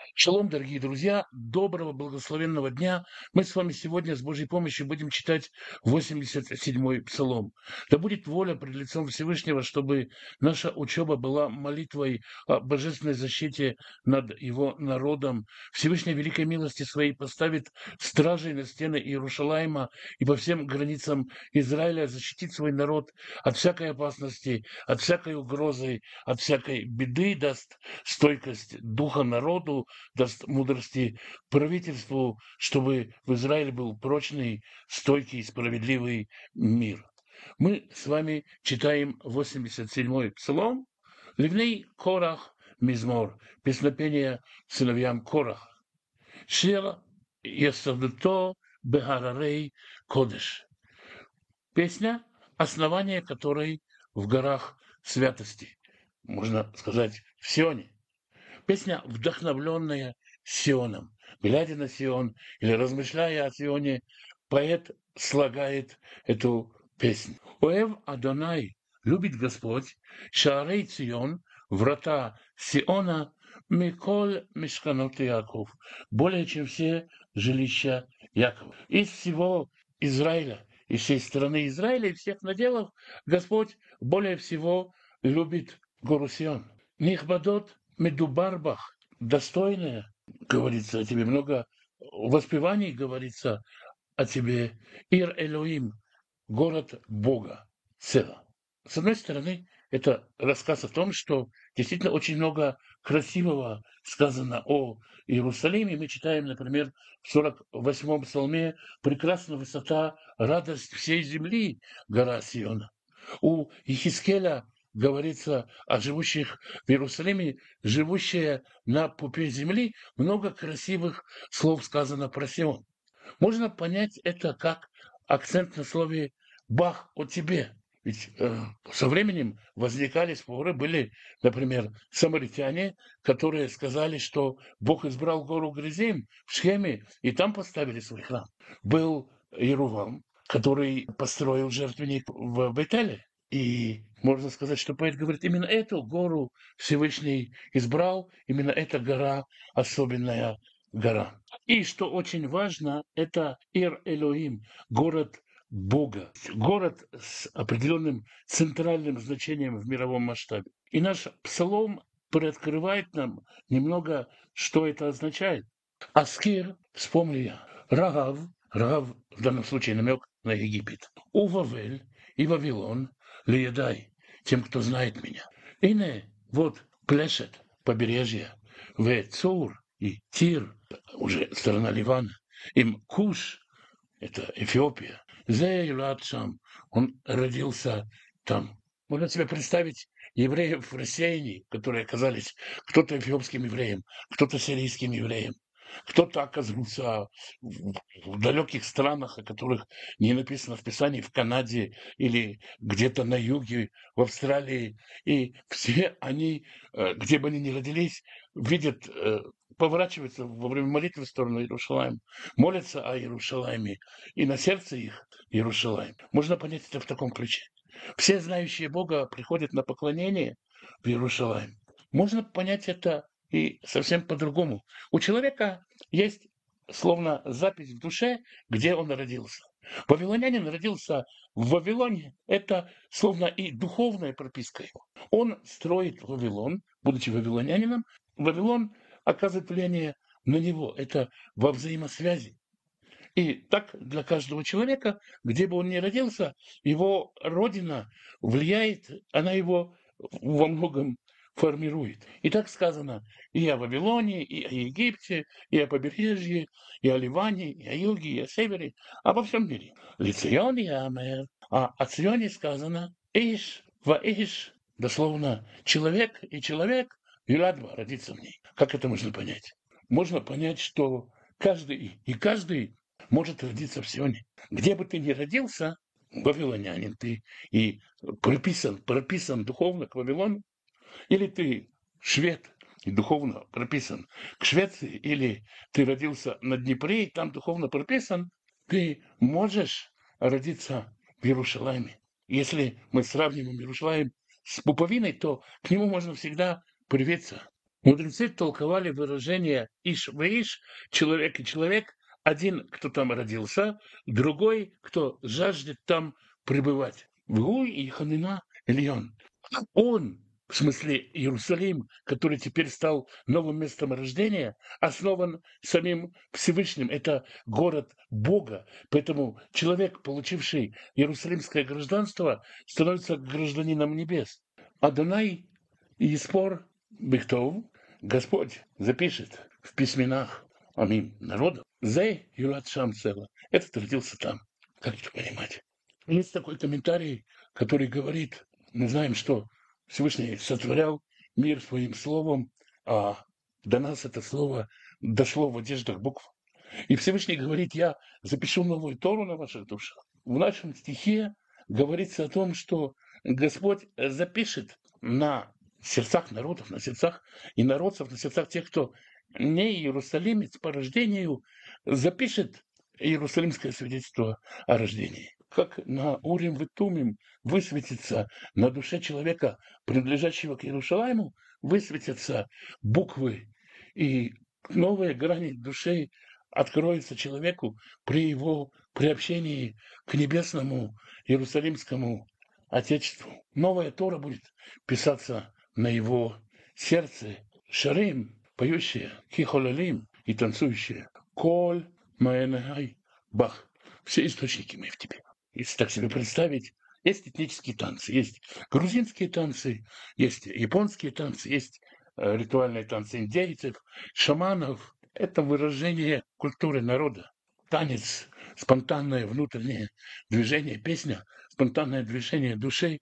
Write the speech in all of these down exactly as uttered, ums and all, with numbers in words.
Шалом, дорогие друзья, доброго, благословенного дня. Мы с вами сегодня с Божьей помощью будем читать восемьдесят седьмой Псалом. Да будет воля пред лицом Всевышнего, чтобы наша учеба была молитвой о божественной защите над его народом. Всевышний великой милости своей поставит стражей на стены Иерушалайма и по всем границам Израиля защитит свой народ от всякой опасности, от всякой угрозы, от всякой беды, даст стойкость духа народу, даст мудрости правительству, чтобы в Израиле был прочный, стойкий, справедливый мир. Мы с вами читаем восемьдесят седьмой Псалом. Ливней Корах Мизмор, песнопение сыновьям Кораха. Шир Ясадуто Бехарарей Кодеш. Песня, основание которой в горах святости, можно сказать, в Сионе. Песня, вдохновленная Сионом. Глядя на Сион или размышляя о Сионе, поэт слагает эту песню. Оэв Адонай, любит Господь, Шаарей Цион, врата Сиона, Миколь Мишканот Яков, более чем все жилища Якова. Из всего Израиля, из всей страны Израиля и всех наделов Господь более всего любит гору Сион. Нихбадот Медубарбах, достойная, говорится о тебе, много воспеваний говорится о тебе. Ир Элоим, город Бога, Села. С одной стороны, это рассказ о том, что действительно очень много красивого сказано о Иерусалиме. Мы читаем, например, в сорок восьмом псалме «Прекрасна высота, радость всей земли, гора Сиона». У Ихискеля говорится о живущих в Иерусалиме, живущие на пупе земли, много красивых слов сказано про Сион. Можно понять это как акцент на слове «бах о тебе». Ведь э, со временем возникали споры, были, например, самаритяне, которые сказали, что Бог избрал гору Гризим в Шхеме, и там поставили свой храм. Был Ерувам, который построил жертвенник в Бетеле. И можно сказать, что поэт говорит, именно эту гору Всевышний избрал, именно эта гора особенная гора. И что очень важно, это Ир-Элоим, город Бога, город с определенным центральным значением в мировом масштабе. И наш псалом приоткрывает нам немного, что это означает. Аскир, вспомню я, Рагав, Рагав в данном случае намек на Египет, у Вавель и Вавилон, Леядай, тем, кто знает меня. Ине, вот Плешет, побережье, в Цур и Тир, уже сторона Ливана, им Куш, это Эфиопия, Зейлат сам, он родился там. Можно себе представить евреев в рассеянии, которые оказались кто-то эфиопским евреем, кто-то сирийским евреем, кто-то оказался в, в далеких странах, о которых не написано в Писании, в Канаде или где-то на юге, в Австралии. И все они, э, где бы они ни родились, видят, э, поворачиваются во время молитвы в сторону Иерушалаима, молятся о Иерушалайме, и на сердце их Иерушалаим. Можно понять это в таком ключе. Все знающие Бога приходят на поклонение в Иерушалаим. Можно понять это и совсем по-другому. У человека есть словно запись в душе, где он родился. Вавилонянин родился в Вавилоне. Это словно и духовная прописка его. Он строит Вавилон, будучи вавилонянином. Вавилон оказывает влияние на него. Это во взаимосвязи. И так для каждого человека, где бы он ни родился, его родина влияет, она его во многом формирует. И так сказано и о Вавилоне, и о Египте, и о побережье, и о Ливане, и о юге, и о севере, обо всем мире. Лицион и Амер. А о Ционе сказано Иш, ва Иш, дословно человек и человек, Юладва родится в ней. Как это можно понять? Можно понять, что каждый и каждый может родиться в Сионе. Где бы ты ни родился, вавилонянин ты, и прописан, прописан духовно к Вавилону, или ты швед и духовно прописан к Швеции, или ты родился на Днепре и там духовно прописан, ты можешь родиться в Иерушалайме. Если мы сравниваем Иерушалаим с пуповиной, то к нему можно всегда привиться. Мудрецы толковали выражение «иш ваиш», «человек и человек», один, кто там родился, другой, кто жаждет там пребывать. Вгуй и ханина Ильон. Он, в смысле Иерусалим, который теперь стал новым местом рождения, основан самим Всевышним. Это город Бога. Поэтому человек, получивший иерусалимское гражданство, становится гражданином небес. Адонай и спор Бехтов, Господь запишет в письменах амим народов. Зе Юрат Шамцела. Этот родился там. Как это понимать? Есть такой комментарий, который говорит, мы знаем, что Всевышний сотворял мир своим словом, а до нас это слово дошло в одеждах букв. И Всевышний говорит, я запишу новую Тору на ваших душах. В нашем стихе говорится о том, что Господь запишет на сердцах народов, на сердцах инородцев, на сердцах тех, кто не иерусалимец по рождению, запишет иерусалимское свидетельство о рождении. Как на Урим и Тумим высветится на душе человека, принадлежащего к Иерусалиму, высветятся буквы и новые грани души откроются человеку при его приобщении к небесному Иерусалимскому Отечеству. Новая Тора будет писаться на его сердце. Шарим, поющие, хихолалим и танцующие. Коль маэнай бах. Все источники мы в тебе. Если так себе представить, есть этнические танцы, есть грузинские танцы, есть японские танцы, есть э, ритуальные танцы индейцев, шаманов. Это выражение культуры народа. Танец, спонтанное внутреннее движение, песня, спонтанное движение души.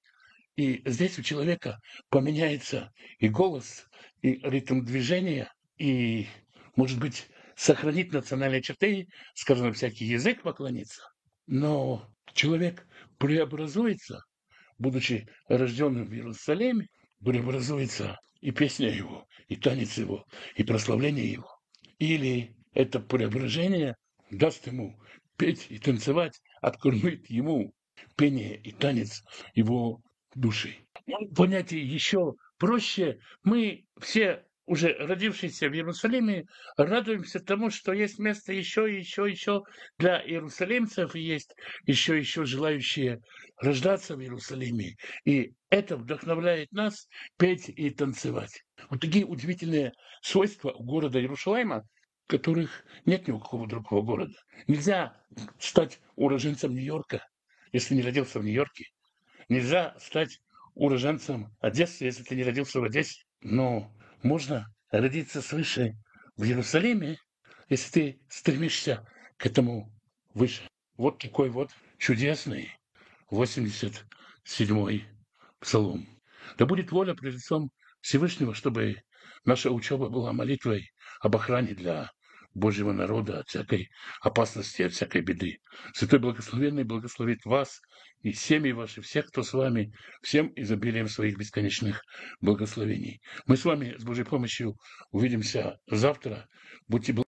И здесь у человека поменяется и голос, и ритм движения, и, может быть, сохранит национальные черты, скажем, всякий язык поклонится. Но человек преобразуется, будучи рожденным в Иерусалиме, преобразуется и песня его, и танец его, и прославление его. Или это преображение даст ему петь и танцевать, откроет ему пение и танец его души. Понятие еще проще. Мы все, уже родившиеся в Иерусалиме, радуемся тому, что есть место еще, еще, еще для иерусалимцев, и есть еще, еще желающие рождаться в Иерусалиме. И это вдохновляет нас петь и танцевать. Вот такие удивительные свойства у города Иерусалима, которых нет ни у какого другого города. Нельзя стать уроженцем Нью-Йорка, если не родился в Нью-Йорке. Нельзя стать уроженцем Одессы, если ты не родился в Одессе. Но можно родиться свыше в Иерусалиме, если ты стремишься к этому выше. Вот такой вот чудесный восемьдесят седьмой псалом. Да будет воля пред лицом Всевышнего, чтобы наша учеба была молитвой об охране для Божьего народа от всякой опасности, от всякой беды. Святой Благословенный благословит вас и семьи ваши, всех, кто с вами, всем изобилием своих бесконечных благословений. Мы с вами с Божьей помощью увидимся завтра. Будьте благословенны.